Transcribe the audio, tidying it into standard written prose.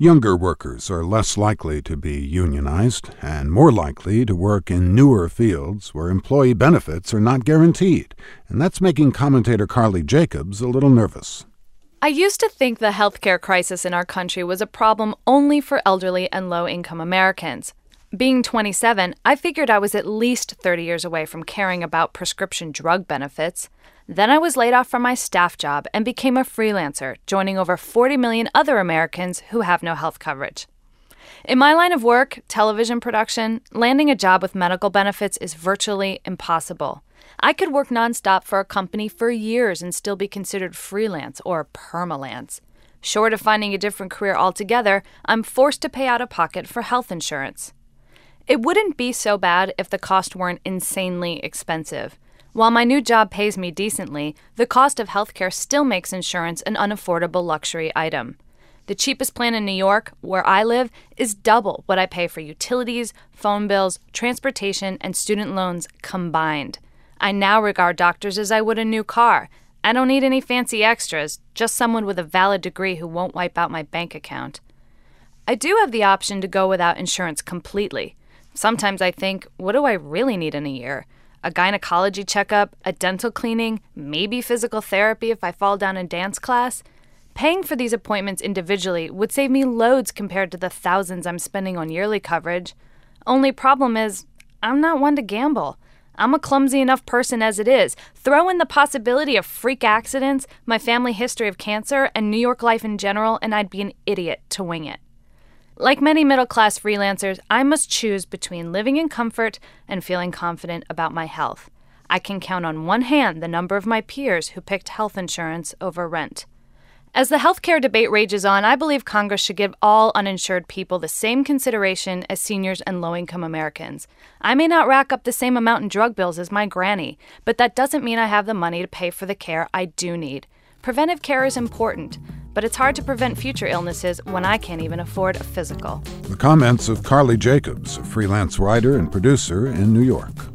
Younger workers are less likely to be unionized and more likely to work in newer fields where employee benefits are not guaranteed, and that's making commentator Carly Jacobs a little nervous. I used to think the healthcare crisis in our country was a problem only for elderly and low-income Americans. Being 27, I figured I was at least 30 years away from caring about prescription drug benefits. Then I was laid off from my staff job and became a freelancer, joining over 40 million other Americans who have no health coverage. In my line of work, television production, landing a job with medical benefits is virtually impossible. I could work nonstop for a company for years and still be considered freelance or permalance. Short of finding a different career altogether, I'm forced to pay out of pocket for health insurance. It wouldn't be so bad if the costs weren't insanely expensive. While my new job pays me decently, the cost of healthcare still makes insurance an unaffordable luxury item. The cheapest plan in New York, where I live, is double what I pay for utilities, phone bills, transportation, and student loans combined. I now regard doctors as I would a new car. I don't need any fancy extras, just someone with a valid degree who won't wipe out my bank account. I do have the option to go without insurance completely. Sometimes I think, what do I really need in a year? A gynecology checkup, a dental cleaning, maybe physical therapy if I fall down in dance class? Paying for these appointments individually would save me loads compared to the thousands I'm spending on yearly coverage. Only problem is, I'm not one to gamble. I'm a clumsy enough person as it is. Throw in the possibility of freak accidents, my family history of cancer, and New York life in general, and I'd be an idiot to wing it. Like many middle-class freelancers, I must choose between living in comfort and feeling confident about my health. I can count on one hand the number of my peers who picked health insurance over rent. As the healthcare debate rages on, I believe Congress should give all uninsured people the same consideration as seniors and low-income Americans. I may not rack up the same amount in drug bills as my granny, but that doesn't mean I have the money to pay for the care I do need. Preventive care is important, but it's hard to prevent future illnesses when I can't even afford a physical. The comments of Carly Jacobs, a freelance writer and producer in New York.